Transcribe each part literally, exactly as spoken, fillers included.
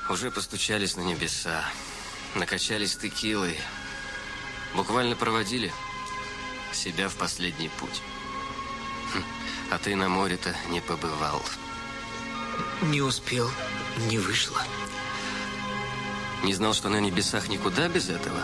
Уже постучались на небеса, накачались текилой, буквально проводили себя в последний путь. Хм, а ты на море-то не побывал. Не успел, не вышло. Не знал, что на небесах никуда без этого?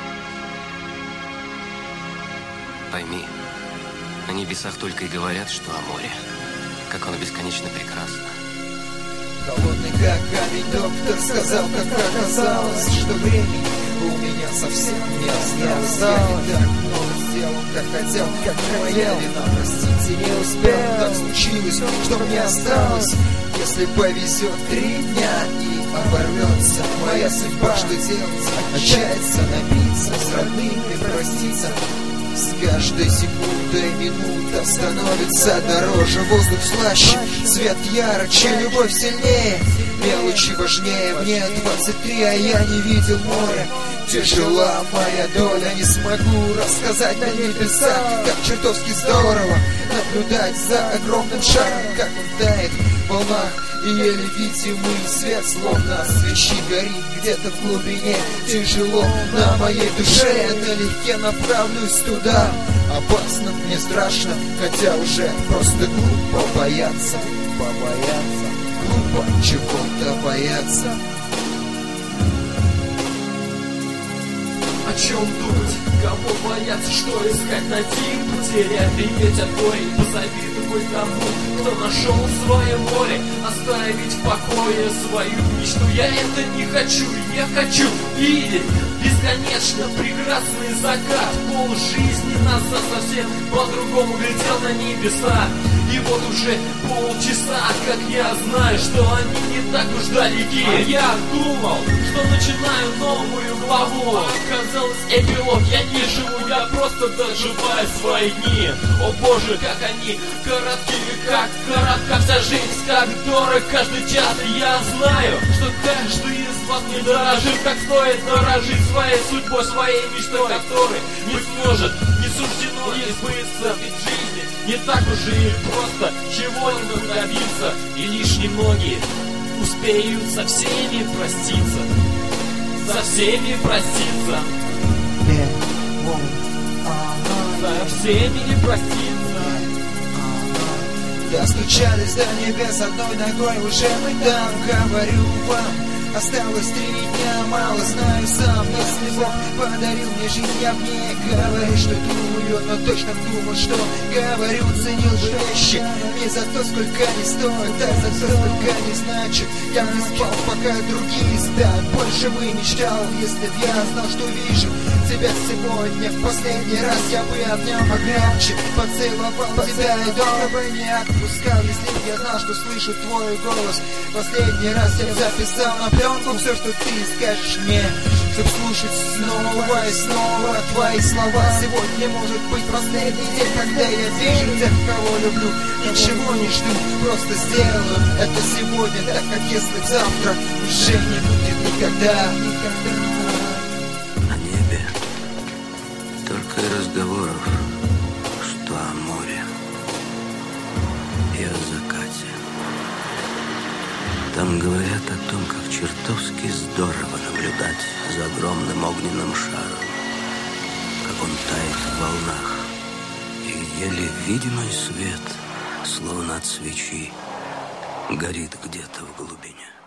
Пойми, на небесах только и говорят, что о море, как оно бесконечно прекрасно. Холодный как камень доктор сказал, как оказалось, что времени у меня совсем не осталось. Я не так много сделал, как хотел, как моя вина, простите, не успел. Так случилось, что мне осталось. Если повезет три дня и оборвется моя судьба, что делать? Отчаяться, напиться, с родными проститься. С каждой секундой минута становится дороже. Воздух слаще, свет ярче, любовь сильнее, мелочи важнее. Мне двадцать три, а я не видел моря. Тяжела моя доля, не смогу рассказать на небесах, как чертовски здорово наблюдать за огромным шаром, как он тает в волнах. И еле видимый свет, словно свечи, горит где-то в глубине. Тяжело на моей душе, я налегке направлюсь туда. Опасно, мне страшно, хотя уже просто глупо бояться. Побояться, глупо чего-то бояться. О чем думать, кого бояться, что искать, найти, потерять, реветь от горя, позавидовать тому, кто нашел свое море, оставить в покое свою мечту. Я это не хочу, я хочу видеть бесконечно прекрасный закат. Пол жизни нас совсем по-другому глядел на небеса. И вот уже полчаса, как я знаю, что они не так уж далеки. А я думал, что начинаю новую главу. Оказалось, эпилог, я не живу, я просто доживаю свои дни. О боже, как они коротки, как коротка вся жизнь, как дорог каждый час. И я знаю, что каждый из вас не дорожит, как стоит дорожить своей судьбой, своей мечтой, которой, быть может, не суждено не сбыться. Ведь жизни не так уж и просто чего-нибудь добиться. И лишь немногие успеют со всеми проститься, со всеми проститься, со всеми не проститься. Достучались до небес одной ногой, уже мы там, говорю вам. Осталось три дня, мало знаю сам. Если Бог подарил мне жизнь, я в ней говорю, что думаю, но точно думал, что говорю. Ценил бы вещи не за то, сколько они стоят, а за то, сколько они значат. Я не спал, пока другие спят. Больше бы мечтал, если б я знал, что вижу тебя сегодня. В последний раз я бы обнял покрепче, поцеловал тебя и долго бы не отпускал. Если б я знал, что слышу твой голос последний раз, я б записал на пленку все, что ты скажешь мне, чтоб слушать снова и снова твои слова. Сегодня может быть последний день, когда я вижу тех, кого люблю. Ничего не жду, просто сделаю это сегодня, так как если б завтра уже не будет никогда, никогда. На небе только и разговоров, что о море и о закате. Там говорят о том, как чертовски здорово наблюдать за огромным огненным шаром, как он тает в волнах, и еле видимый свет, словно от свечи, горит где-то в глубине.